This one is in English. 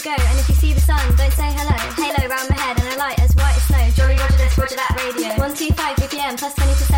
to go, and if you see the sun, don't say hello. Halo round my head and a light as white as snow. Jolly Roger this, Roger that radio. 125 BPM plus 20%.